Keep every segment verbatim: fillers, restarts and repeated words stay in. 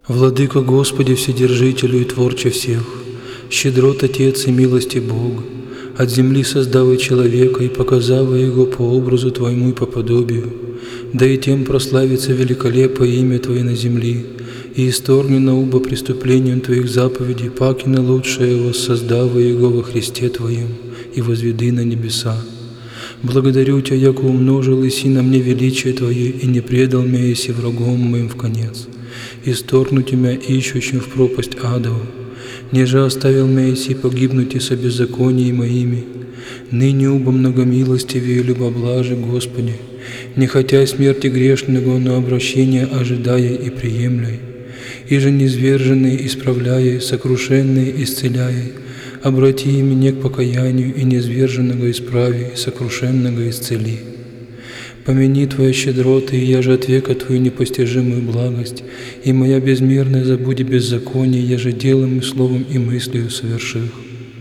Владыка Господи, Вседержителю и Творче всех, щедрот Отец и милости Бог, от земли создава человека и показава его по образу Твоему и по подобию, да и тем прославится великолепое имя Твое на земли, и исторгни на уба преступлением Твоих заповедей, паки на лучшее воссоздава его во Христе Твоем и возведи на небеса. Благодарю Тебя, яко умножил иси на мне величие Твое, и не предал меня иси врагом моим в конец. Исторгну Тебя, ищущим в пропасть адову, неже оставил меня иси погибнуть и со беззаконией моими. Ныне уба многомилостивее и любоблаже, Господи, не хотя смерти грешного, но обращения ожидая и приемляй. Иже низверженные исправляя, сокрушенные исцеляя, обрати меня к покаянию, и низверженного исправи, и сокрушенного исцели. Помяни Твоя щедроты, и я же от века Твою непостижимую благость, и моя безмерная забуди беззаконие, я же делом и словом и мыслью соверших.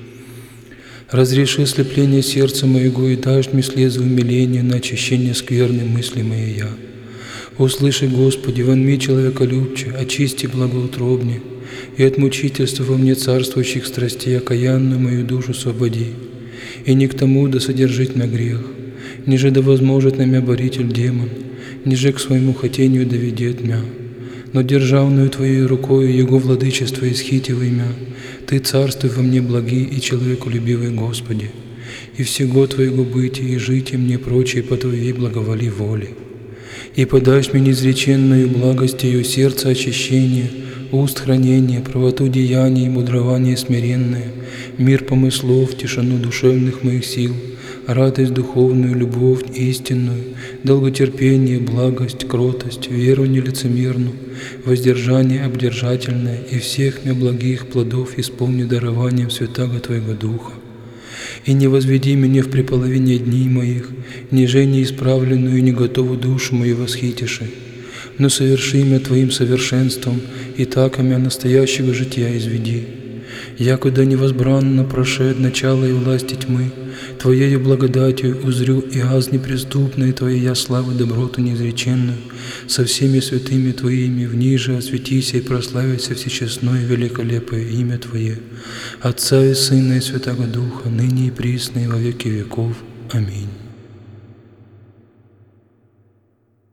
Разреши слепление сердца моего, и дашь мне слезы умиления на очищение скверной мысли моей я. Услыши, Господи, вонми человеколюбче, очисти благоутробне, и от мучительства во мне царствующих страстей окаянную мою душу освободи, и не к тому да содержит на грех, ниже да возможет на мя боритель демон, ниже к своему хотению доведет мя. Но державную Твоей рукою Его владычество исхитивай мя, Ты царствуй во мне благий и человеколюбивый, Господи, и всего Твоего бытия и жития мне прочее по Твоей благоволи воли. И подашь мне неизреченную благостью сердца очищения, уст хранения, правоту деяний и мудрование смиренное, мир помыслов, тишину душевных моих сил, радость духовную, любовь истинную, долготерпение, благость, кротость, веру нелицемерную, воздержание обдержательное, и всех мне благих плодов исполни дарованием святаго Твоего Духа. И не возведи меня в преполовине дней моих, ниже неисправленную и не готову душу мою восхитиши, но соверши меня Твоим совершенством, и так меня настоящего жития изведи. Якуда невозбранно прошед начало и власти тьмы, Твоею благодатью узрю и аз неприступной Твоей я славы доброту неизреченную, со всеми святыми Твоими вниже осветися и прославится всечестное и великолепое имя Твое, Отца и Сына и Святаго Духа, ныне и присно и во веки веков. Аминь.